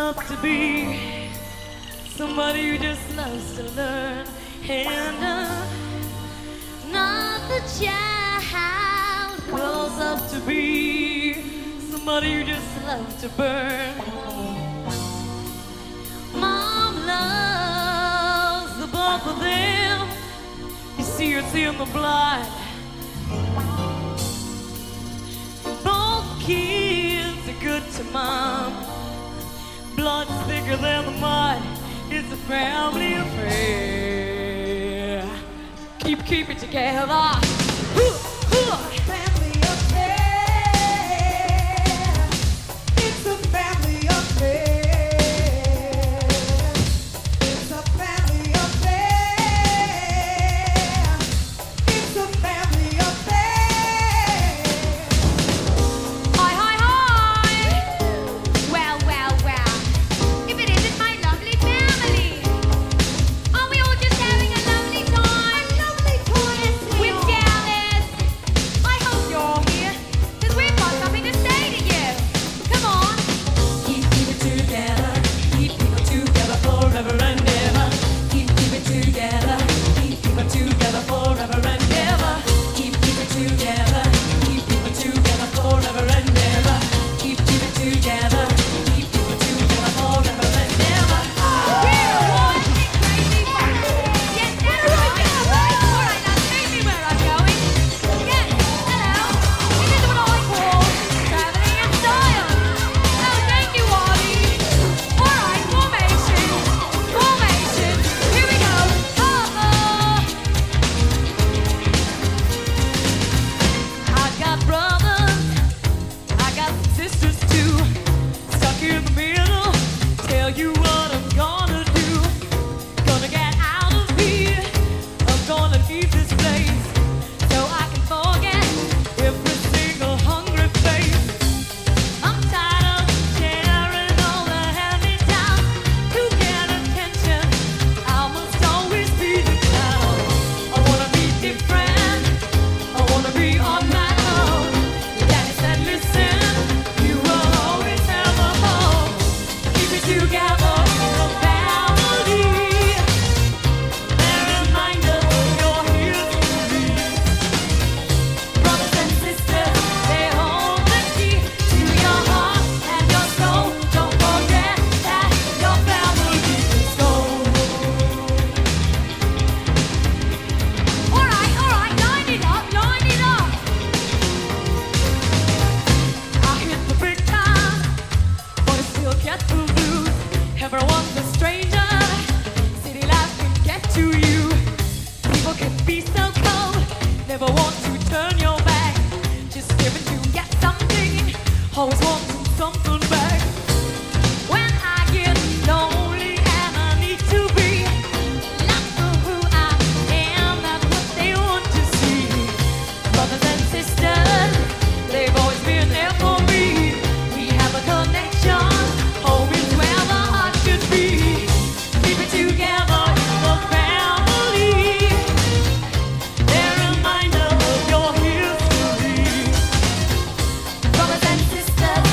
love to be somebody who just loves to learn. And not the child grows up to be somebody who just loves to burn. Mom loves the both of them. You see, it's in the blood. Both kids are good to mom. Blood's thicker than the mud. It's a family affair. Keep it together. Family affair. It's a family affair. It's a family affair. It's a family affair. Hi, hi, hi! Well, well, well. If it isn't my lovely family, are we all just having a lovely time? A lovely time. We're jealous. I hope you're all here, 'cause we've got something to say to you. Come on. Keep it together. Keep it together forever and ever. Keep it together. Keep it together forever and ever. Keep it together. Keep it together forever and ever. Keep it together. Keep it together forever and ever. We're one big crazy family. Yes, that's right. All right, now take me where I'm going. Yes, hello. This is what I call traveling in style. Oh, thank you, Ollie. All right, formation. Here we go. I got brothers, I got sisters too. Stuck in the middle, tell you what I'm gonna do. Gonna get out of here, I'm gonna leave this place, so I can forget every single hungry face. I'm tired of sharing all the hand-me-downs. To get attention, I must always be the clown. I wanna be different, I wanna be on my own. Daddy said, listen, you will always have a home. Keep it together, the family. Bear in mind of your history. Brothers and sisters, they hold the key to your heart and your soul. Don't forget that your family is gold. All right, line it up. I hit the big time, but I still get the blues. Everyone's a stranger. City life can get to you. People can be so cold, never want to turn your back. Just giving to get something, always wanting something back. When I get lonely and I need to be not for who I am, that's what they want to see. Brothers and sisters, they've always been there for me. We have a connection, home is where the heart should be. Keep it together, the family. They're a reminder of your history. Brothers and sisters,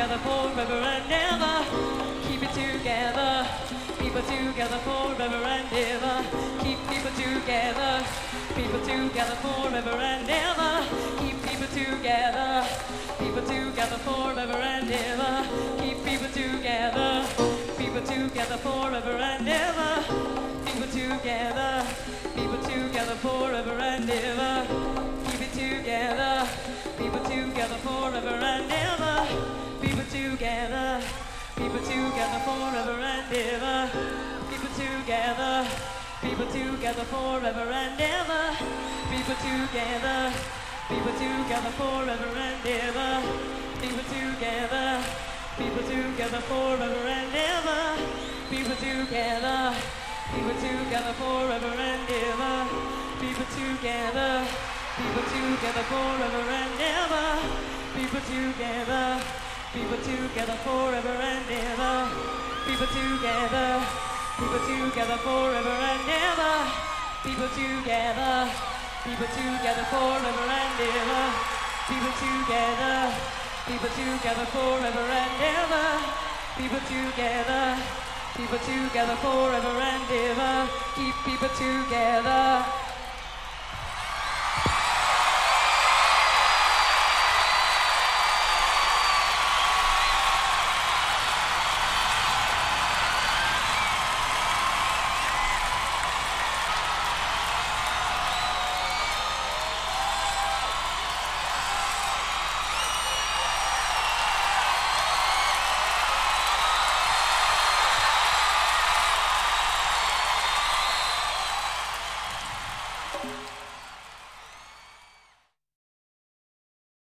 together forever and ever. Keep it together. People together forever and ever. Keep people together. People together forever and ever. Keep people together. People together forever and ever. Keep people together. People together forever and ever. People together. People together forever and ever. Keep it together. People together forever and ever. People together. People together forever and ever. People together. People together forever and ever. People together. People together forever and ever. People together. People together forever and ever. People together. People together forever and ever. People together. People together forever and ever. People together. People together forever and ever. People together. People together forever and ever. People together. People together forever and ever. People together. People together forever and ever. People together. People together forever and ever. Keep people together.